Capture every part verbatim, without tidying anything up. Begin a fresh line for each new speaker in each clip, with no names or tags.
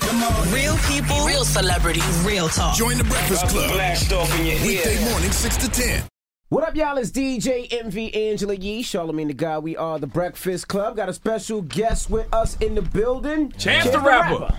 Come on.
Real people, real celebrities, real talk.
Join the Breakfast Club.
Blast off in your ear.
Weekday morning, six to ten.
What up, y'all? It's D J Envy, Angela Yee, Charlamagne the God. We are the Breakfast Club. Got a special guest with us in the building.
Chance, Chance the Rapper. rapper.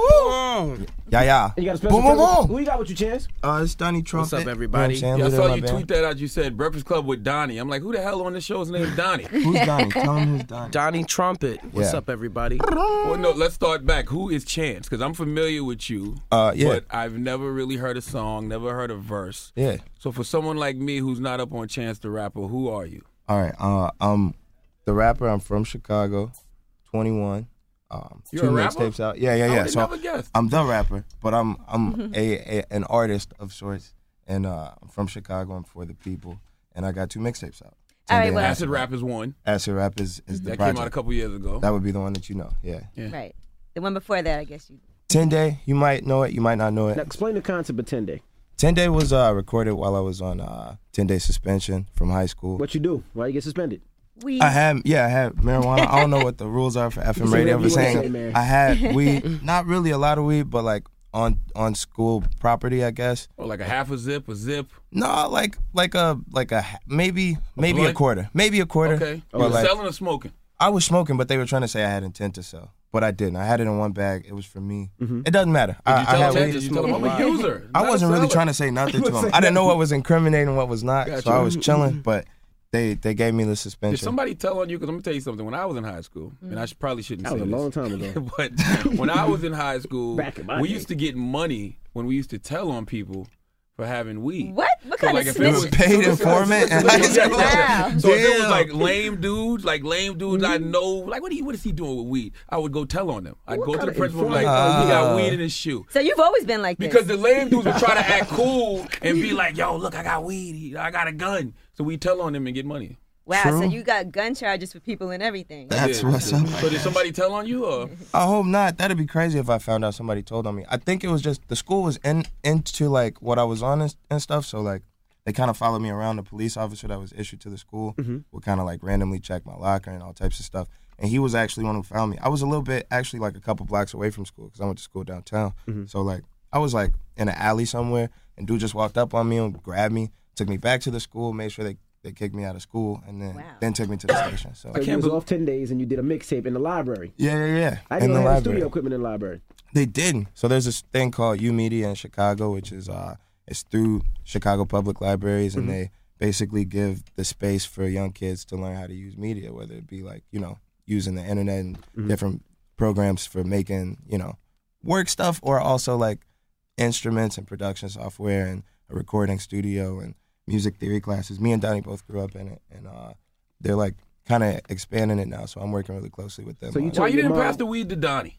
Ooh. Yeah, yeah.
And you got a special
boom, boom, boom.
Who you got with you, Chance?
Uh, it's Donnie Trumpet.
What's up, everybody?
You know
yeah, I saw you tweet that out. You said Breakfast Club with Donnie. I'm like, who the hell on the show's name is Donnie?
Who's Donnie? Tell him who's Donnie.
Donnie Trumpet. What's
Yeah.
up, everybody? Well, no, let's start back. Who is Chance? Because I'm familiar with you,
Uh, yeah.
but I've never really heard a song, never heard a verse.
Yeah.
So for someone like me who's not up on Chance the Rapper, who are you?
All right. Uh, I'm the rapper. I'm from Chicago, twenty-one. Um,
You're
two
a rapper?
mixtapes out. Yeah, yeah,
I
yeah.
would've
So
never guessed.
I'm the rapper, but I'm I'm a, a an artist of sorts, and uh, I'm from Chicago. I'm for the people, and I got two mixtapes out.
All right,
Ten Day
well-
Acid Rap is one.
Acid Rap is, is the
That
project.
came out a couple years ago.
That would be the one that you know. Yeah.
Yeah.
Right. The one before that, I guess you.
Ten Day, you might know it, you might not know it.
Now, explain the concept of ten Day.
Ten Day was uh, recorded while I was on uh, ten Day suspension from high school.
What you do? Why you get suspended?
We.
I had, yeah, I had marijuana. I don't know what the rules are for F M
You say
radio.
whatever
I'm
you wanna
saying
say, man.
I had weed, not really a lot of weed, but like on on school property, I guess.
Or like a half a zip, a zip.
No, like like a like a maybe maybe a
blunt?
quarter, maybe a quarter.
Okay.
But
You
like,
selling or smoking?
I was smoking, but they were trying to say I had intent to sell, but I didn't. I had it in one bag. It was for me. It doesn't matter.
Did
I,
you
I
tell
had
them?
weed.
Did you tell them I'm a user?
I
not a
wasn't really
seller?
trying to say nothing to them. I didn't know what was incriminating and what was not,
Gotcha.
so I was chilling. But they they gave me the
Did
suspension.
somebody tell on you? Because I'm gonna tell you something. When I was in high school, and I should, probably shouldn't
That
say
was a
this,
long time ago.
but when I was in high school,
Back in my
we
day.
used to get money when we used to tell on people for having weed.
What? What
So
kind
like
of
if it was
snitch?
paid
so listen,
informant
listen,
in
listen,
high
listen,
school?
listen.
Wow.
So if it was
Damn.
like lame dudes, like lame dudes I
Mm-hmm.
know, like what, he, what is he doing with weed? I would go tell on them. I'd
What
go to
kind
the
of
principal like,
informant?
he got
Uh.
weed in his shoe.
So you've always been like this.
Because the lame dudes would try to act cool and be like, yo, look, I got weed. I got a gun. So we tell on them and get money.
wow.
True.
So you got gun charges for people and everything.
That's
Yeah.
what's up.
So did somebody tell on you? Or?
I hope not. That'd be crazy if I found out somebody told on me. I think it was just the school was in into like what I was on and, and stuff. So like they kind of followed me around. The police officer that was issued to the school
Mm-hmm.
would kind of like randomly check my locker and all types of stuff. And he was actually one who found me. I was a little bit actually like a couple blocks away from school because I went to school downtown.
Mm-hmm.
So like I was like in an alley somewhere, and dude just walked up on me and grabbed me, took me back to the school, made sure they. They kicked me out of school and then
Wow.
then took me to the station. So
So you
can't
was
bel-
off ten days and you did a mixtape in the library.
yeah, yeah, yeah.
I
in
didn't
the
know they had
library.
studio equipment in the library.
They didn't. So there's this thing called U Media in Chicago, which is uh, it's through Chicago Public Libraries, and
Mm-hmm.
they basically give the space for young kids to learn how to use media, whether it be like you know using the internet and
Mm-hmm.
different programs for making you know work stuff, or also like instruments and production software and a recording studio and music theory classes. Me and Donnie both grew up in it, and uh, they're like kind of expanding it now. So I'm working really closely with them.
So you
on-
told
Why you
your
didn't
mom-
pass the weed to Donnie?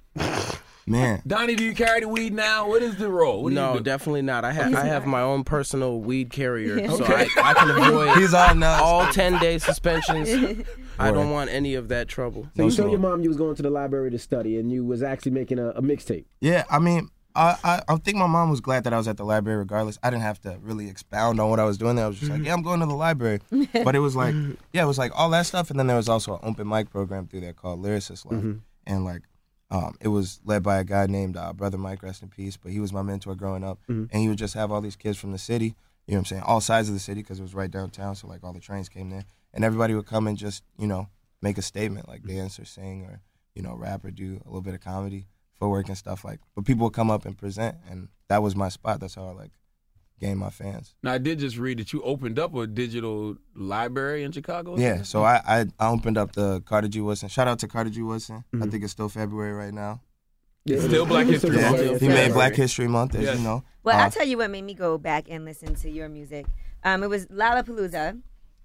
man.
Donnie, do you carry the weed now? What is the role? What do
No,
you do?
definitely not. I have I have my own personal weed carrier, so
Okay.
I, I can avoid
He's all nuts.
all ten day suspensions. I don't want any of that trouble.
So you
No
told your
smoke.
mom you was going to the library to study and you was actually making a, a mixtape.
Yeah, I mean, I, I I think my mom was glad that I was at the library regardless. I didn't have to really expound on what I was doing there. I was just like, yeah, I'm going to the library. But it was like, yeah, it was like all that stuff. And then there was also an open mic program through there called Lyricist Life. And like, um, it was led by a guy named uh, Brother Mike, rest in peace. But he was my mentor growing up. And he would just have all these kids from the city, you know what I'm saying, all sides of the city because it was right downtown. So like all the trains came there. And everybody would come and just, you know, make a statement, like dance or sing or, you know, rap or do a little bit of comedy. Footwork and stuff like, but people would come up and present, and that was my spot. That's how I like gained my fans.
Now, I did just read that you opened up a digital library in Chicago. or
Yeah,
something?
so I, I I opened up the Carter G. Woodson. Shout out to Carter G. Woodson.
Mm-hmm.
I think it's still February right now.
It's still Black History
Yeah,
Month.
he made Black History Month, as
Yes.
you know.
Well,
Uh,
I'll tell you what made me go back and listen to your music. Um, it was Lollapalooza,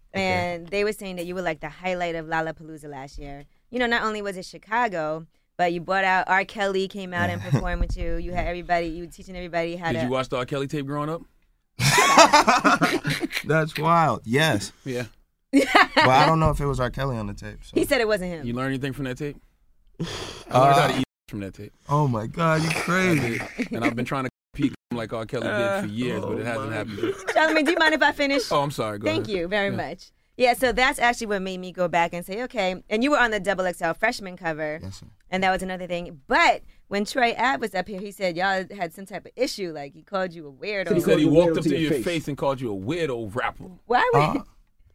and they were saying that you were like the highlight of Lollapalooza last year. You know, not only was it Chicago, but you brought out R. Kelly came out and performed with you. You had everybody, you were teaching everybody how
Did
to.
you watch the R. Kelly tape growing up?
That's wild. Yes,
Yeah.
but I don't know if it was R. Kelly on the tape. So.
He said it wasn't him.
You learn anything from that tape? I learned how to eat from that tape.
Oh my God, you crazy!
And I've been trying to peak like R. Kelly did for years, but it hasn't happened.
Charlamagne, do you mind if I finish?
Oh, I'm sorry. Go
Thank
ahead.
you very
Yeah.
much. Yeah, so that's actually what made me go back and say, okay. And you were on the Double X L freshman cover.
Yes, sir.
And that was another thing. But when Troy Ave was up here, he said y'all had some type of issue. Like he called you a weirdo.
He said he walked up to
your
your
face.
face and called you a weirdo rapper.
Why would?
Uh,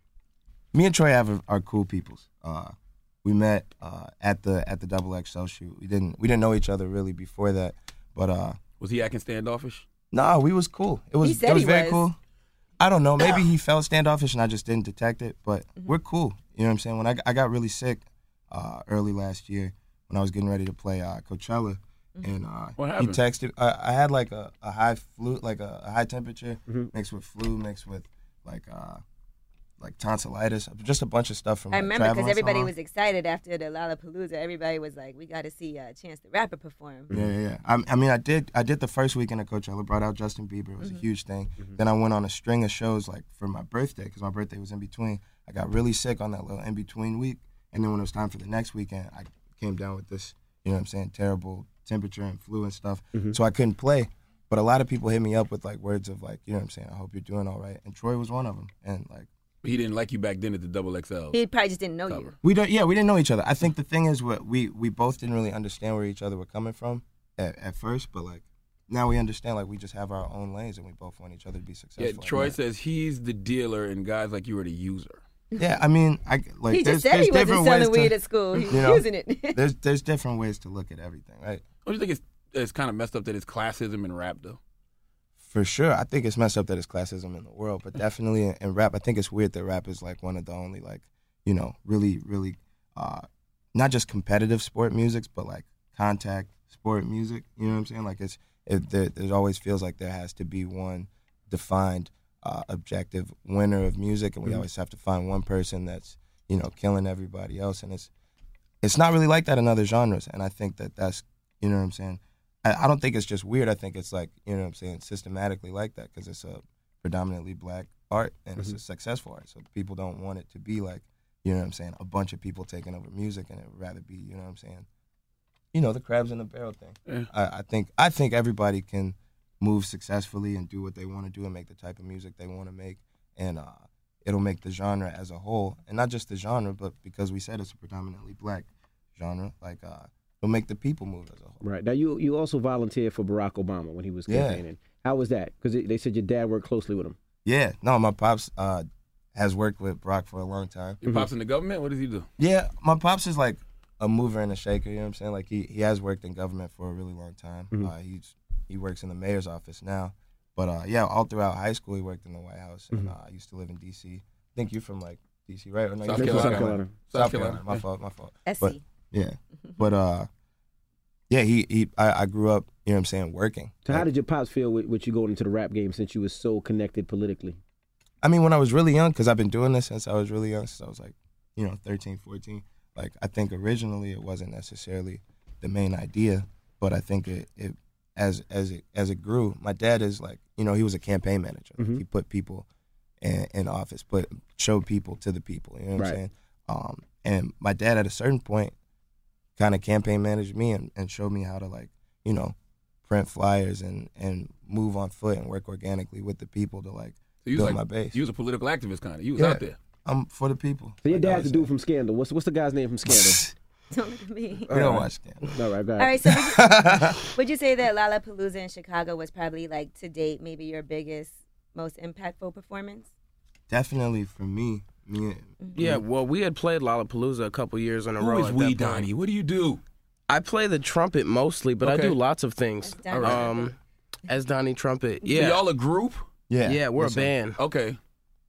me and Troy Ave are, are cool peoples. Uh, we met uh, at the at the Double X L shoot. We didn't we didn't know each other really before that, but uh,
Was he acting standoffish?
nah, we was cool. It was
He said
it was
he
very
was.
cool. I don't know. Maybe he felt standoffish and I just didn't detect it. But we're cool. You know what I'm saying? When I I got really sick uh, early last year when I was getting ready to play uh, Coachella, and uh,
What
he
happened?
texted. I, I had like a, a high flu, like a, a high temperature
Mm-hmm.
mixed with flu, mixed with like uh, like tonsillitis, just a bunch of stuff from.
I
like,
remember because
traveling so
everybody
long.
was excited after the Lollapalooza. Everybody was like, "We got to see uh, Chance the Rapper perform."
Yeah, yeah, yeah. I, I mean, I did. I did the first weekend of Coachella. Brought out Justin Bieber. It was a huge thing. Then I went on a string of shows like for my birthday because my birthday was in between. I got really sick on that little in between week, and then when it was time for the next weekend, I came down with this. You know what I'm saying? Terrible temperature and flu and stuff. So I couldn't play. But a lot of people hit me up with like words of like, you know what I'm saying? I hope you're doing all right. And Troy was one of them. And like.
He didn't like you back then at the Double X L.
He probably just didn't know you.
cover.
We don't. Yeah, we didn't know each other. I think the thing is, what we we both didn't really understand where each other were coming from at, at first, but like now we understand. Like we just have our own lanes, and we both want each other to be successful.
Yeah,
at
Troy
that.
says he's the dealer and guys like you are the user.
Yeah, I mean, I like.
He
there's,
just said
there's
he wasn't
different
selling
ways
weed
to,
at school. He was
you know,
using it.
there's there's different ways to look at everything, right?
Don't you think it's it's kind of messed up that it's classism in rap though?
For sure, I think it's messed up that it's classism in the world, but definitely in, in rap, I think it's weird that rap is like one of the only like, you know, really, really, uh, not just competitive sport musics, but like contact sport music. You know what I'm saying? Like it's, it, there, it always feels like there has to be one defined uh, objective winner of music, and we always have to find one person that's, you know, killing everybody else, and it's, it's not really like that in other genres, and I think that that's, you know what I'm saying? I, I don't think it's just weird. I think it's like, you know what I'm saying, systematically like that because it's a predominantly black art and it's a successful art. So people don't want it to be like, you know what I'm saying, a bunch of people taking over music, and it would rather be, you know what I'm saying, you know, the crabs in the barrel thing.
Yeah.
I, I think I think everybody can move successfully and do what they want to do and make the type of music they want to make, and uh, it'll make the genre as a whole, and not just the genre, but because we said it's a predominantly black genre, like uh, it'll make the people move as a whole.
Right. Now, you you also volunteered for Barack Obama when he was
Yeah.
campaigning. How was that? Because they said your dad worked closely with him.
Yeah, no, my pops uh, has worked with Barack for a long time.
Your pops in the government? What does he do?
Yeah, my pops is like a mover and a shaker. You know what I'm saying? Like he, he has worked in government for a really long time.
Mhm.
Uh, he's he works in the mayor's office now. But uh, yeah, all throughout high school he worked in the White House. And uh, I used to live in D C. I think you're from like D C, right? Or no,
South
you're from
Carolina.
South Carolina.
South Carolina. My fault. My fault.
S
But
C.
yeah, but uh, yeah, he he I, I grew up. You know what I'm saying? Working.
So how
Like,
did your pops feel with, with you going into the rap game since you was so connected politically?
I mean, when I was really young, because I've been doing this since I was really young, since I was like, you know, thirteen, fourteen. Like, I think originally it wasn't necessarily the main idea, but I think it, it as as it as it grew, my dad is like, you know, he was a campaign manager. Like,
Mhm.
he put people in, in office, put showed people to the people. You know what
Right.
I'm saying? Um, and my dad, at a certain point, kind of campaign managed me and, and showed me how to, like, you know, print flyers and and move on foot and work organically with the people to like
So you
build
was
my
like,
base.
you was a political activist kind of. You was
Yeah.
out there.
I'm for the people.
So your
Like I
dad's the
was
dude
saying.
from Scandal. What's what's the guy's name from Scandal?
Don't look at me.
We don't watch Scandal.
All right, go
All
ahead.
right, so would you, would you say that Lollapalooza in Chicago was probably like to date maybe your biggest, most impactful performance?
Definitely for me, me.
Yeah, well, we had played Lollapalooza a couple years in a
Who
row.
is
at
we,
that point.
Donnie? What do you do?
I play the trumpet mostly, but I
Okay.
do lots of things.
As Donnie
Um, as Donnie Trumpet.
So
Yeah,
y'all a group?
Yeah,
yeah, we're
yes,
a
sir.
band.
Okay.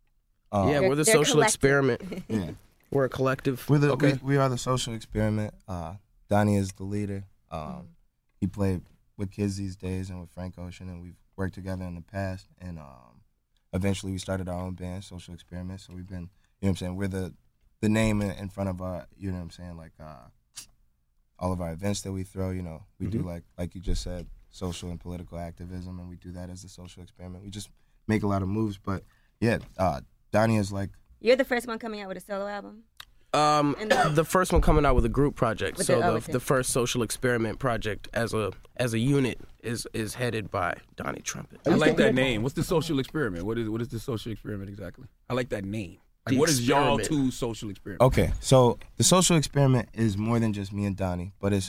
Uh,
Yeah,
They're-
we're the
they're
social
collective.
experiment.
yeah.
We're a collective.
We're the,
Okay.
we, we are the social experiment. Uh, Donnie is the leader. Um, he played with kids these days and with Frank Ocean, and we've worked together in the past. And um, eventually, we started our own band, Social Experiment. So we've been, you know what I'm saying, we're the the name in, in front of our, you know what I'm saying, like uh, all of our events that we throw. You know, we do like like you just said, social and political activism, and we do that as the Social Experiment. We just make a lot of moves, but yeah, uh, Donnie is like.
You're the first one coming out with a solo album?
Um,
And the-
the first one coming out with a group project.
With
So
the- oh,
the,
with the-
the first social experiment project as a as a unit is is headed by Donnie Trumpet.
I like that name. What's the social experiment? What is what is the social experiment exactly? I like that name. Like,
The
what is y'all
experiment.
two social experiment?
Okay, so the social experiment is more than just me and Donnie, but it's a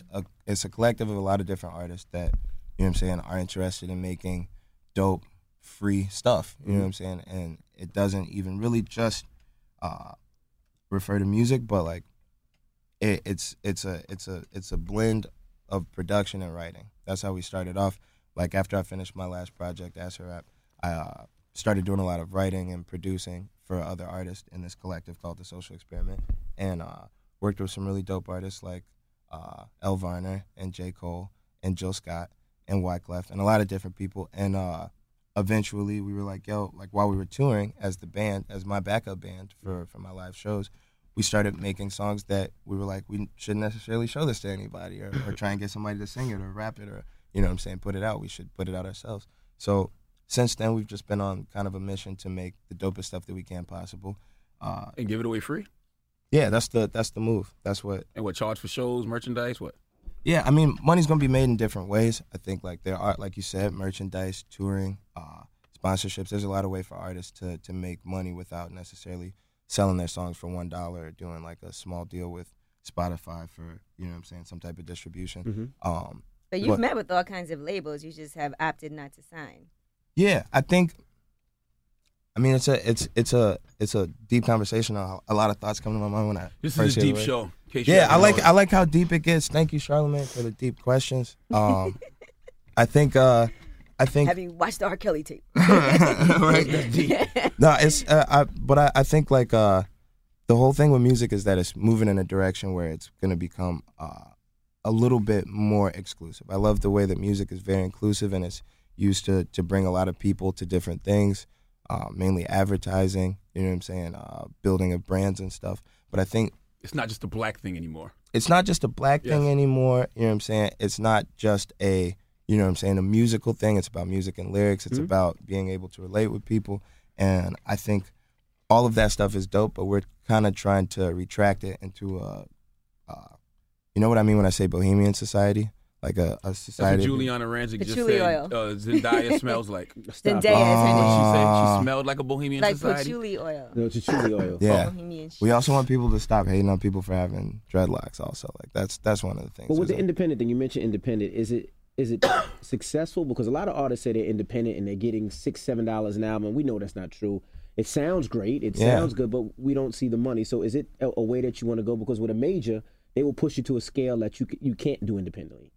it's a collective of a lot of different artists that, you know what I'm saying, are interested in making dope, free stuff. You know what I'm saying? And it doesn't even really just uh, refer to music, but like it, it's it's a it's a it's a blend of production and writing. That's how we started off. Like after I finished my last project, Acid Rap, I uh, started doing a lot of writing and producing for other artists in this collective called The Social Experiment, and uh, worked with some really dope artists like uh, El Varner and J. Cole and Jill Scott and Wyclef and a lot of different people. And uh, eventually we were like, yo, like while we were touring as the band, as my backup band for, for my live shows, we started making songs that we were like, we shouldn't necessarily show this to anybody or, or try and get somebody to sing it or rap it or, you know what I'm saying, put it out. We should put it out ourselves. So since then, we've just been on kind of a mission to make the dopest stuff that we can possible. Uh,
And give it away free?
yeah, that's the that's the move. That's what.
And what, charge for shows, merchandise, what?
Yeah, I mean, money's gonna be made in different ways. I think like there are, like you said, merchandise, touring, uh, sponsorships. There's a lot of way for artists to to make money without necessarily selling their songs for one dollar or doing like a small deal with Spotify for, you know what I'm saying, some type of distribution. Um,
But you've
But-
met with all kinds of labels. You just have opted not to sign.
Yeah, I think. I mean, it's a it's it's a it's a deep conversation. A, a lot of thoughts come to my mind when I
This
first
is a
hear
deep
the word.
show. in case you
Yeah,
haven't
I like
noticed.
I like how deep it gets. Thank you, Charlamagne, for the deep questions. Um, I think uh, I think
Have you watched the R. Kelly tape?
no, it's uh, I, but I, I think like uh, the whole thing with music is that it's moving in a direction where it's gonna become uh, a little bit more exclusive. I love the way that music is very inclusive and it's used to to bring a lot of people to different things, uh, mainly advertising. You know what I'm saying? Uh, building of brands and stuff. But I think
It's not just a black thing anymore.
it's not just a black thing
Yes.
anymore. You know what I'm saying? It's not just a, you know what I'm saying, a musical thing. It's about music and lyrics. It's about being able to relate with people. And I think all of that stuff is dope, but we're kind of trying to retract it into a, uh, you know what I mean when I say bohemian society? Like a, a
That's what
society.
Juliana Rancic just
Patchouli
said.
oil.
Uh, Zendaya smells like.
Zendaya is
What
her name.
she said?
Ah.
She smelled like a bohemian
Like
society.
patchouli oil.
No, it's chili oil.
Yeah.
Bohemian shit.
We also want people to stop hating on people for having dreadlocks also. Like that's that's one of the things.
But with the
There's a-
independent thing, you mentioned independent. Is it is it successful? Because a lot of artists say they're independent and they're getting six, seven dollars an album. We know that's not true. It sounds great. It
Yeah.
sounds good, but we don't see the money. So is it a, a way that you want to go? Because with a major, they will push you to a scale that you c- you can't do independently.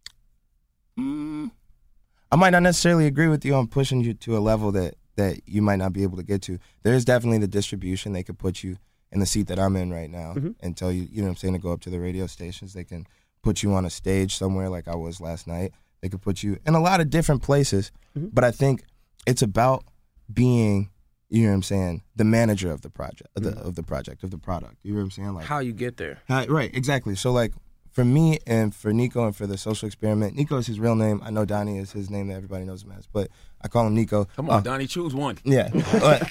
Mm, I might not necessarily agree with you on pushing you to a level that, that you might not be able to get to. There is definitely the distribution. They could put you in the seat that I'm in right now and tell you, you know what I'm saying, to go up to the radio stations. They can put you on a stage somewhere like I was last night. They could put you in a lot of different places. But I think it's about being, you know what I'm saying, the manager of the project, of the, of the project, of the product. You know what I'm saying? Like
How you get there.
Hi, right, exactly. So, like, for me and for Nico and for the Social Experiment, Nico is his real name. I know Donnie is his name that everybody knows him as, but I call him Nico.
Come on,
Uh,
Donnie, choose one.
Yeah. But,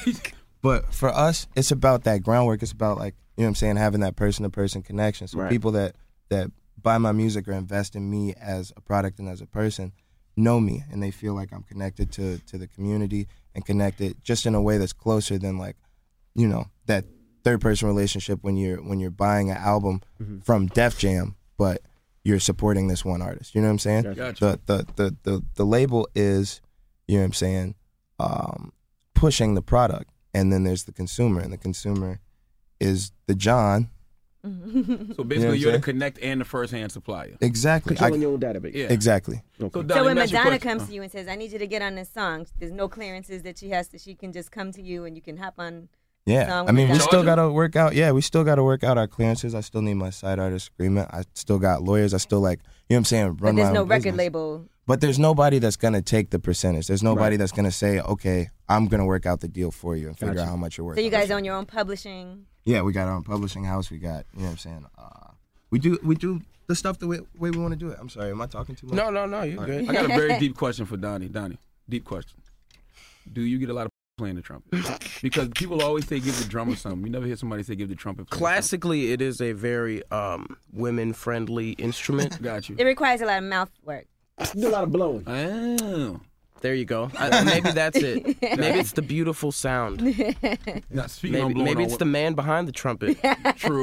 but for us, it's about that groundwork. It's about, like, you know what I'm saying, having that person-to-person connection. So
Right.
people that, that buy my music or invest in me as a product and as a person know me, and they feel like I'm connected to, to the community and connected just in a way that's closer than, like, you know, that third person relationship when you're when you're buying an album from Def Jam, but you're supporting this one artist. You know what I'm saying?
Gotcha.
The, the the the the label is, you know what I'm saying, um, pushing the product, and then there's the consumer, and the consumer is the John.
So
what I'm
basically, you're the
saying?
connect and the first hand supplier.
Exactly.
Controlling
I-
your own database.
Yeah.
exactly.
So,
So
Donnie,
when
let me ask you a
Madonna
question.
comes to you and says, "I need you to get on this song," there's no clearances that she has to. She can just come to you and you can hop on.
Yeah,
song
I mean, we
without-
still gotta work out. Yeah, we still gotta work out our clearances. I still need my side artist agreement. I still got lawyers. I still like, you know what I'm saying, run
But
my
there's no
own
record
business.
label.
But there's nobody that's gonna take the percentage. There's nobody that's gonna say, okay, I'm gonna work out the deal for you and figure
Gotcha.
out how much you're worth.
So you guys own your own publishing.
Yeah, we got our own publishing house. We got, you know what I'm saying. Uh, we do we do the stuff the way, way we want to do it. I'm sorry, am I talking too much?
No, no, no, you're good.
I got a very deep question for Donnie. Donnie, deep question. Do you get a lot of playing the trumpet? Because people always say give the drummer something. You never hear somebody say give the trumpet. player
Classically, it is a very um, women-friendly instrument.
something. Got you.
It requires a lot of mouth work.
You do a lot of blowing.
Oh.
There you go. I, maybe that's it. Maybe it's the beautiful sound.
Now, speaking on
Maybe,
blowing
maybe
on
it's
what-
the man behind the trumpet.
True.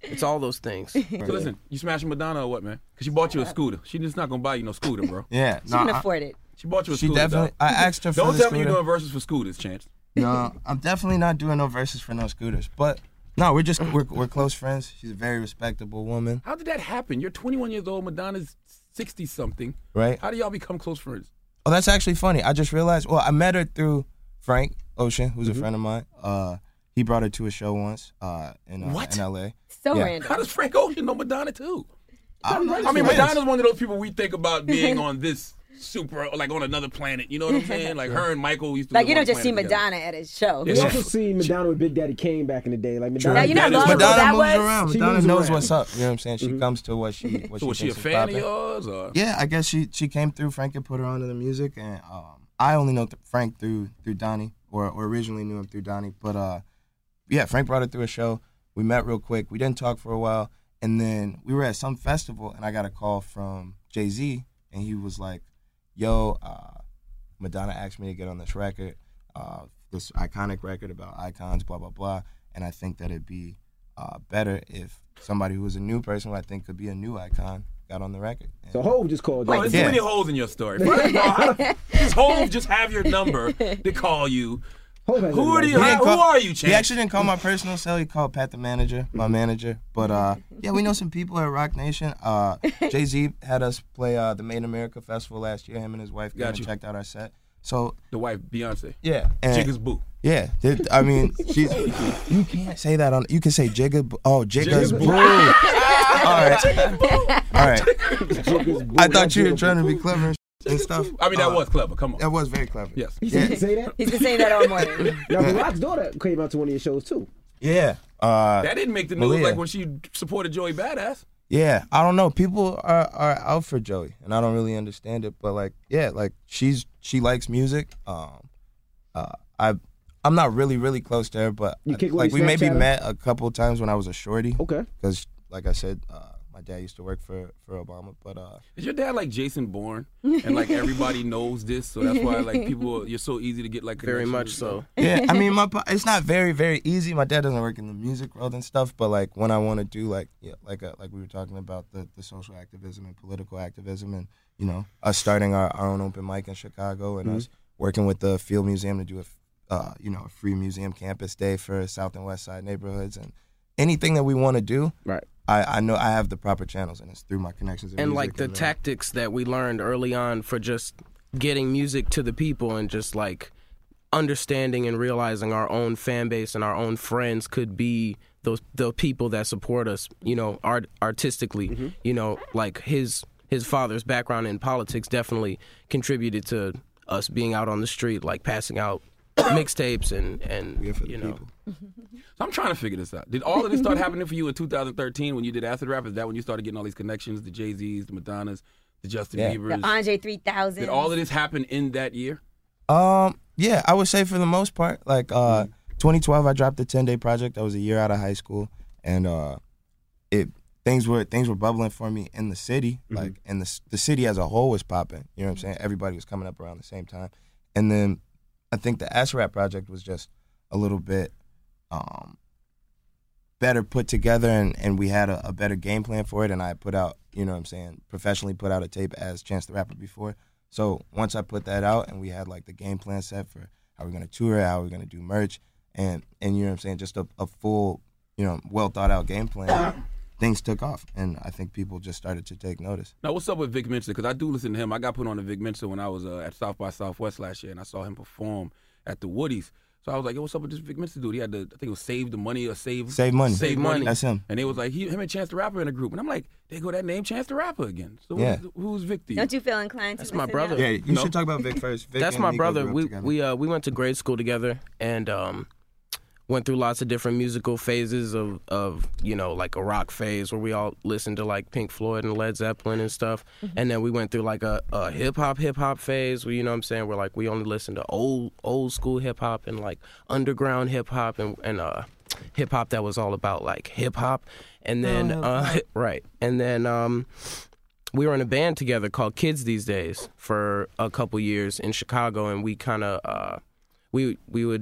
It's all those things.
So listen, you smashing Madonna or what, man? Because she bought you a scooter. She just not gonna buy you no scooter, bro.
Yeah,
She
no,
can
I-
afford it.
She bought you a
She
scooter.
definitely.
dog.
I asked her for
Don't
the
tell me
scooter.
you're doing verses for scooters, Chance.
No, I'm definitely not doing no verses for no scooters. But no, we're just we're we're close friends. She's a very respectable woman,
How did that happen? You're twenty-one years old. Madonna's sixty something.
right?
How do y'all become close friends?
Oh, that's actually funny. I just realized. Well, I met her through Frank Ocean, who's a friend of mine. Uh, he brought her to a show once uh, in uh,
What?
in L A.
So
Yeah.
random.
How does Frank Ocean know Madonna too?
I, don't know,
I mean,
friends.
Madonna's one of those people we think about being on this super, like on another planet. You know what I'm saying? Like her and Michael used to
Like
live
you
on
don't
a
just see
planet together.
Madonna at his show.
Yeah.
We also seen Madonna with Big Daddy Kane back in the day. Like Madonna.
Now, you know how
That is
long ago
Madonna
that
moves
was?
around.
She
Madonna
moves
knows
around.
what's up. You know what I'm saying? She comes to what she what
So
she
was she a
thinks is
fan of
poppin'.
yours? Or?
Yeah, I guess she she came through. Frank had put her onto the music, and um, I only know th- Frank through through Donnie, or, or originally knew him through Donnie. But uh, yeah, Frank brought her through a show. We met real quick. We didn't talk for a while, and then we were at some festival, and I got a call from Jay-Z, and he was like, "Yo, uh, Madonna asked me to get on this record, uh, this iconic record about icons, blah blah blah, and I think that it'd be uh, better if somebody who was a new person, who I think could be a new icon, got on the record." And
So Hov just called
Oh,
you.
there's
Yeah.
too many holes in your story. First of all, how does Hov just have your number to call you?
Hov has
Who are
everybody.
you?
He
How,
didn't
who
call-
are you,
He
Chance?
actually didn't call my personal cell. He called Pat, the manager, my manager. But uh, yeah, we know some people at Rock Nation. Uh, Jay Z had us play uh, the Made in America Festival last year. Him and his wife came
Got
and
you.
checked out our set. So
The wife, Beyonce.
yeah, and,
Jigga's boo.
yeah. th- I mean, she's. You can't say that on. You can say Jigga. Boo- Oh, Jigga's
Jigga's
boo.
boo.
All right, all right.
Jigga's boo,
I
not
thought you were
Jigga
trying to
boo.
be clever and and stuff.
I mean, that
Uh,
was clever. Come on.
That was very clever.
Yes.
He said, you say that?
He's been saying that all morning.
Now, The Rock's daughter came out to one of your shows too.
Yeah. Uh,
That didn't make the news
Malia.
like when she supported Joey Badass.
Yeah, I don't know. People are, are out for Joey, and I don't really understand it. But like, yeah, like she's she likes music. Um, uh, I I'm not really really close to her, but
You kick
like
with
we maybe
Snapchat her?
met a couple times when I was a shorty.
Okay.
Because like I said, uh, my dad used to work for for Obama. But uh,
Is your dad like Jason Bourne? And like everybody knows this, so that's why like people, you're so easy to get like
Very
connections
much
with
so.
yeah, I mean, my pa- it's not very very easy. My dad doesn't work in the music world and stuff. But like when I want to do like yeah, like uh, like we were talking about the the social activism and political activism, and you know us starting our, our own open mic in Chicago, and us working with the Field Museum to do a uh, you know a free museum campus day for South and West Side neighborhoods, and anything that we want to do.
Right.
I, I know I have the proper channels, and it's through my connections. in
And
music
like the
and, uh,
tactics that we learned early on for just getting music to the people and just like understanding and realizing our own fan base and our own friends could be those the people that support us, you know, art artistically.
Mm-hmm.
You know, like his his father's background in politics definitely contributed to us being out on the street, like passing out mixtapes and and
We're for the
you know.
people.
So I'm trying to figure this out. Did all of this start happening for you in two thousand thirteen when you did Acid Rap? Is that when you started getting all these connections, the Jay-Z's, the Madonnas, the Justin
Yeah.
The
Biebers?
Andre three thousand.
Did all of this happen in that year?
Um, yeah, I would say for the most part, like uh, twenty twelve, I dropped the ten day project. I was a year out of high school, and uh, it things were things were bubbling for me in the city, like, and the the city as a whole was popping. You know what I'm saying? Everybody was coming up around the same time, and then I think the Acid Rap project was just a little bit um better put together, and, and we had a, a better game plan for it. And I put out, you know what I'm saying, professionally put out a tape as Chance the Rapper before. So once I put that out and we had like the game plan set for how we're gonna tour, how we're gonna do merch, and and you know what I'm saying, just a, a full, you know, well thought out game plan, things took off, and I think people just started to take notice.
Now, what's up with Vic Mensa? Because I do listen to him. I got put on to Vic Mensa when I was uh, at South by Southwest last year, and I saw him perform at the Woodies. So I was like, yo, what's up with this Vic Mensa dude? He had the, I think it was Save the Money or Save
Save money.
Save Money.
That's him.
And they was like, he, him and Chance the Rapper in a group. And I'm like, they go that name, Chance the Rapper again. So
Yeah.
who's, who's Vic to you?
Don't you feel inclined to
That's my
listen
brother.
now?
Yeah, you
No.
should talk about Vic first. Vic
That's
and
my
Nico
brother.
grew up
We
together.
we uh we went to grade school together, and um went through lots of different musical phases of of you know like a rock phase where we all listened to like Pink Floyd and Led Zeppelin and stuff, and then we went through like a, a hip hop hip hop phase where you know what I'm saying where like we only listened to old old school hip hop and like underground hip hop and and uh hip hop that was all about like hip hop, and then uh right and then um. We were in a band together called Kids These Days for a couple years in Chicago, and we kind of uh, we we would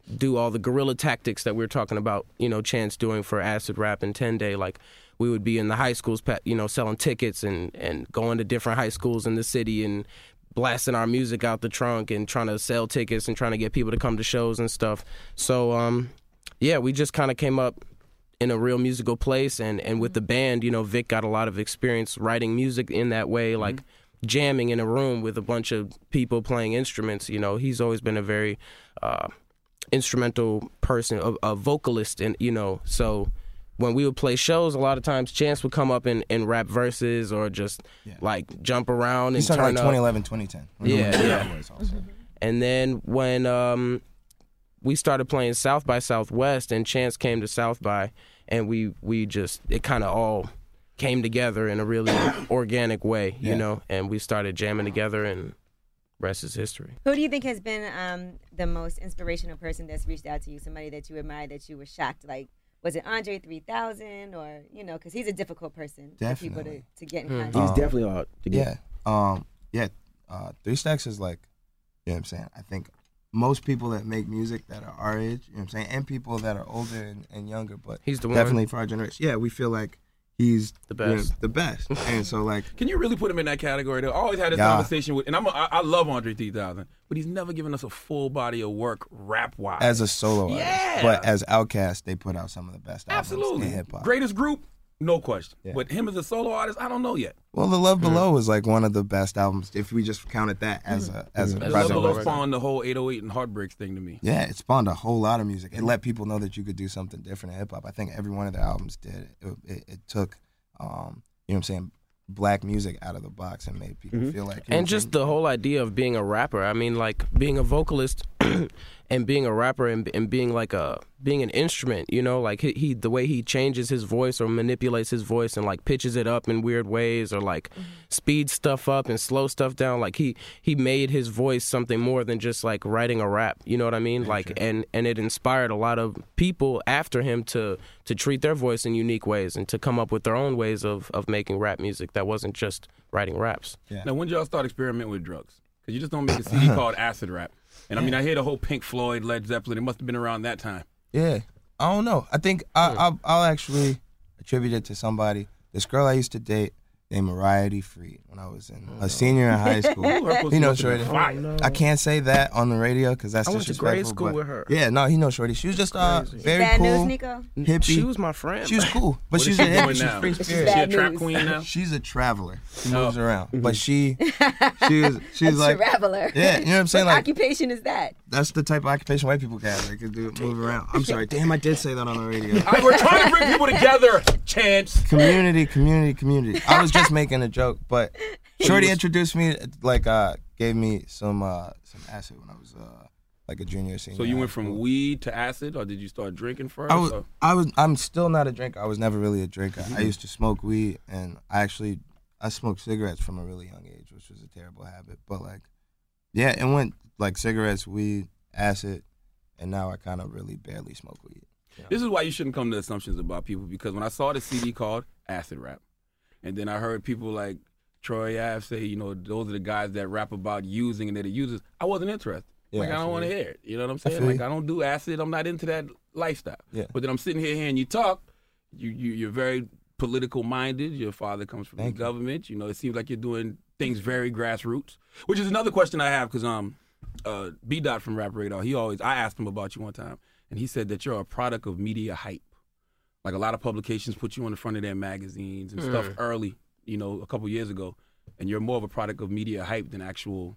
do all the guerrilla tactics that we were talking about, you know, Chance doing for Acid Rap and ten Day. Like, we would be in the high schools, you know, selling tickets and, and going to different high schools in the city and blasting our music out the trunk and trying to sell tickets and trying to get people to come to shows and stuff. So, um, yeah, we just kind of came up in a real musical place. And, and with the band, you know, Vic got a lot of experience writing music in that way, like mm-hmm. jamming in a room with a bunch of people playing instruments. You know, he's always been a very... Uh, instrumental person, a, a vocalist, and you know, so when we would play shows, a lot of times Chance would come up and, and rap verses or just yeah. like jump around
He's
and turn
like
up.
twenty eleven, twenty ten.
Yeah, yeah. Mm-hmm. And then when um, we started playing South by Southwest, and Chance came to South by, and we we just it kind of all came together in a really organic way, you yeah. know, and we started jamming together and. Rest is history.
Who do you think has been um, the most inspirational person that's reached out to you? Somebody that you admired, that you were shocked? Like, was it Andre three thousand, or you know, because he's a difficult person
definitely.
for people to, to get in
mm.
contact.
He's
um,
definitely hard to get.
Yeah, um, yeah. Uh, Three Stacks is like, you know what I'm saying. I think most people that make music that are our age, you know what I'm saying, and people that are older and, and younger, but
he's the
definitely
one.
for our generation. Yeah, we feel like. He's
the best.
You know, the best. And so, like...
Can you really put him in that category, though? I always had this
yeah.
conversation with... And I'm a, I, I love Andre three thousand, but he's never given us a full body of work rap-wise.
As a solo
yeah.
artist. But as Outkast, they put out some of the best albums
Absolutely.
in hip-hop.
Greatest group? No question.
Yeah.
But him as a solo artist, I don't know yet.
Well, The Love Below was like one of the best albums, if we just counted that as a as a
The Love
project.
Below spawned the whole eight oh eight and Heartbreaks thing to me.
Yeah, it spawned a whole lot of music. It let people know that you could do something different in hip-hop. I think every one of their albums did. It, it, it took... Um, you know what I'm saying, black music out of the box and made people mm-hmm. feel like...
And just the whole idea of being a rapper. I mean, like, being a vocalist and being a rapper and, and being like a... being an instrument, you know? Like, he, he the way he changes his voice or manipulates his voice and, like, pitches it up in weird ways or, like, mm-hmm. speeds stuff up and slows stuff down. Like, he, he made his voice something more than just, like, writing a rap. You know what I mean? Very like, true. and and it inspired a lot of people after him to to treat their voice in unique ways and to come up with their own ways of, of making rap music that wasn't just writing raps.
Yeah. Now, when did y'all start experimenting with drugs? Because you just don't make a C D called Acid Rap. And, I mean, I hear the whole Pink Floyd, Led Zeppelin. It must have been around that time.
Yeah, I don't know. I think I, I'll, I'll actually attribute it to somebody. This girl I used to date named Mariah D. Freed when I was in a senior in high school. He knows Shorty.
Oh, no.
I can't say that on the radio because that's
I went to
disrespectful.
grade school
but
with her.
Yeah, no, he knows Shorty. She was just uh, very
Bad
cool,
news, Nico?
hippie.
She was my friend.
She was cool, but
What
she's
is
a
she doing
hippie. She's
now?
free
Is she
spirit.
a
Bad
trap
news.
queen now?
She's a traveler. She
Oh.
moves around, but she, she was, she was like,
Traveler.
yeah, you know what I'm saying?
What
Like,
occupation is that?
that's the type of occupation white people can have. They could do move around. I'm sorry, damn, I did say that on the radio.
I, we're trying to bring people together, Chance.
Community, community, community. I was just making a joke, but Shorty introduced me, like, uh, gave me some uh, some acid when I was uh, like a junior, senior.
So you
high
went from
school.
weed to acid, or did you start drinking first?
I was,
or-
I was, I'm still not a drinker. I was never really a drinker.
Mm-hmm.
I used to smoke weed, and I actually, I smoked cigarettes from a really young age, which was a terrible habit. But like, yeah, it went like cigarettes, weed, acid, and now I kind of really barely smoke weed. You know?
This is why you shouldn't come to assumptions about people, because when I saw the C D called Acid Rap, and then I heard people like Troy Ave say, you know, those are the guys that rap about using and they're the users, I wasn't interested.
Yeah,
like, I
I
don't
feel
want to
you.
hear it. You know what I'm
I
saying?
feel
Like,
you.
I don't do acid. I'm not into that lifestyle.
Yeah.
But then I'm sitting here hearing you talk. You, you, you're very political minded. Your father comes from
Thank
the
you.
government. You know, it seems like you're doing things very grassroots, which is another question I have, because um, uh, B. Dot from Rap Radar, he always, I asked him about you one time, and he said that you're a product of media hype. Like, a lot of publications put you on the front of their magazines and stuff early, you know, a couple years ago, and you're more of a product of media hype than actual,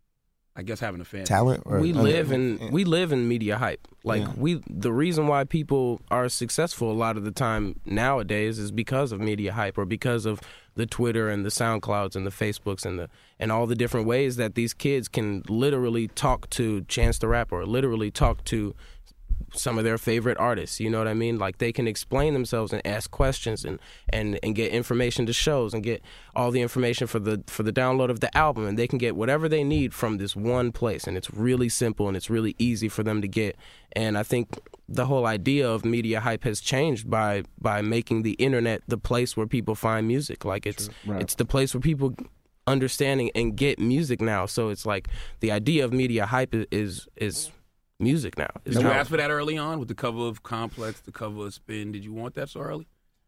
I guess, having a fan.
Talent. Or,
We
uh,
live in
yeah.
we live in media hype. Like
Yeah.
we, the reason why people are successful a lot of the time nowadays is because of media hype, or because of the Twitter and the SoundClouds and the Facebooks and the and all the different ways that these kids can literally talk to Chance the Rapper, or literally talk to some of their favorite artists. You know what I mean? Like, they can explain themselves and ask questions and, and, and get information to shows and get all the information for the for the download of the album, and they can get whatever they need from this one place, and it's really simple and it's really easy for them to get. And I think the whole idea of media hype has changed by by making the internet the place where people find music. Like, it's
Right.
it's the place where people understand and get music now. So it's like the idea of media hype is is, is music now. It's
Did you
how-
ask for that early on with the cover of Complex, the cover of Spin? Did you want that so early?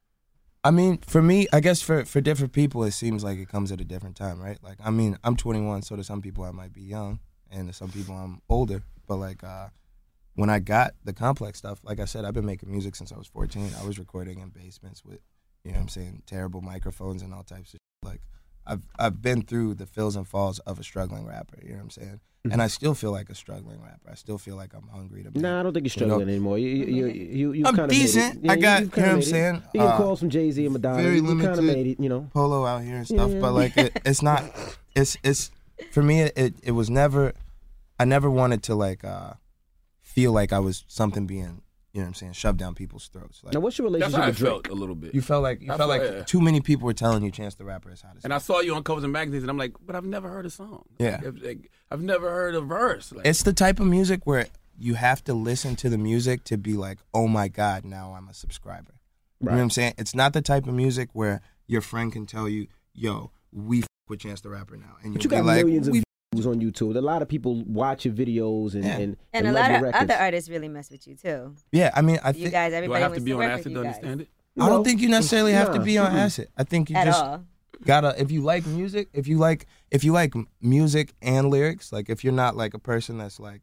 I mean, for me, I guess for, for different people, it seems like it comes at a different time, right? Like, I mean, I'm twenty-one, so to some people I might be young, and to some people I'm older. But, like, uh, when I got the Complex stuff, like I said, I've been making music since I was fourteen. I was recording in basements with, you know what I'm saying, terrible microphones and all types of shit. Like, I've, I've been through the fills and falls of a struggling rapper, you know what I'm saying? And I still feel like a struggling rapper. I still feel like I'm hungry to be.
Nah, I don't think you're
you know,
struggling anymore. You, you, you, you, you
I'm
kinda
decent.
Made it. Yeah,
I got-
you,
you know what I'm saying?
You get
Uh,
calls from Jay Z and Madonna.
very
You kind of
limited.
made it, you know.
Polo out here and stuff,
Yeah.
but like it, it's not. It's it's for me. It it was never. I never wanted to like uh, feel like I was something being, you know what I'm saying, shoved down people's throats. Like
Now, what's your
That's
relationship
how I
with Drake?
felt a little bit.
you felt like you
I
felt
felt-
like
yeah.
too many people were telling you Chance the Rapper is hottest.
And I saw you on covers of magazines, and I'm like, but I've never heard a song.
Yeah.
Like, I've, like, I've never heard a verse. Like,
It's the type of music where you have to listen to the music to be like, oh my God, now I'm a subscriber. You know what I'm saying? It's not the type of music where your friend can tell you, yo, we f- with Chance the Rapper now. And
But
you'll
you got
be like,
millions of
we
views on YouTube. A lot of people watch your videos and
Yeah.
and,
And a
love
lot
your
of
records.
other artists really mess with you too.
Yeah, I mean, I
You
think
guys,
do
everybody
I have
wants
to be on
work
acid
with
to
you guys.
understand it?
I don't think you necessarily have to
Nah.
be on acid. I think you
At
just
all.
gotta if you like music, if you like if you like m- music and lyrics, like if you're not like a person that's like,